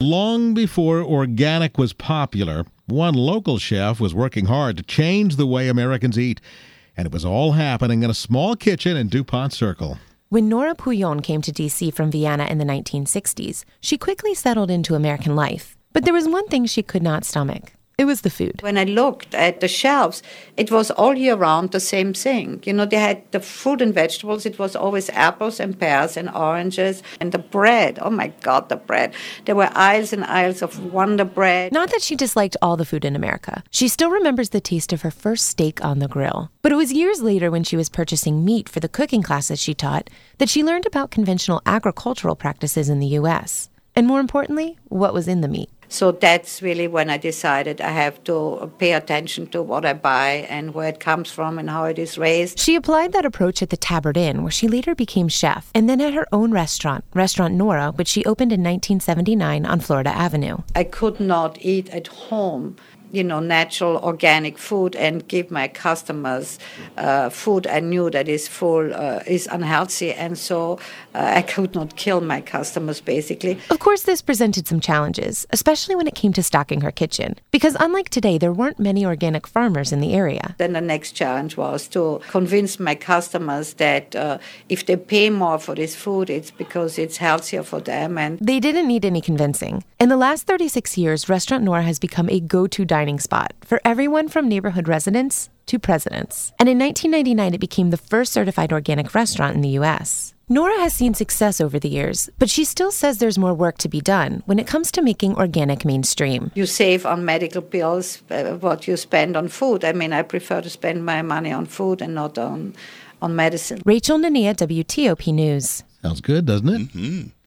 long before organic was popular, one local chef was working hard to change the way Americans eat. And it was all happening in a small kitchen in DuPont Circle. When Nora Pouillon came to D.C. from Vienna in the 1960s, she quickly settled into American life. But there was one thing she could not stomach. It was the food. When I looked at the shelves, it was all year round the same thing. You know, they had the fruit and vegetables. It was always apples and pears and oranges. And the bread, oh my God, the bread. There were aisles and aisles of Wonder Bread. Not that she disliked all the food in America. She still remembers the taste of her first steak on the grill. But it was years later when she was purchasing meat for the cooking classes she taught that she learned about conventional agricultural practices in the U.S. And more importantly, what was in the meat. So that's really when I decided I have to pay attention to what I buy and where it comes from and how it is raised. She applied that approach at the Tabard Inn, where she later became chef, and then at her own restaurant, Restaurant Nora, which she opened in 1979 on Florida Avenue. I could not eat at home, natural organic food and give my customers food I knew that is unhealthy. And so I could not kill my customers, basically. Of course, this presented some challenges, especially when it came to stocking her kitchen. Because unlike today, there weren't many organic farmers in the area. Then the next challenge was to convince my customers that if they pay more for this food, it's because it's healthier for them. And they didn't need any convincing. In the last 36 years, Restaurant Nora has become a go-to dining spot for everyone from neighborhood residents to presidents. And in 1999, it became the first certified organic restaurant in the U.S. Nora has seen success over the years, but she still says there's more work to be done when it comes to making organic mainstream. You save on medical bills what you spend on food. I mean, I prefer to spend my money on food and not on medicine. Rachel Nania, WTOP News. Sounds good, doesn't it? Mm-hmm.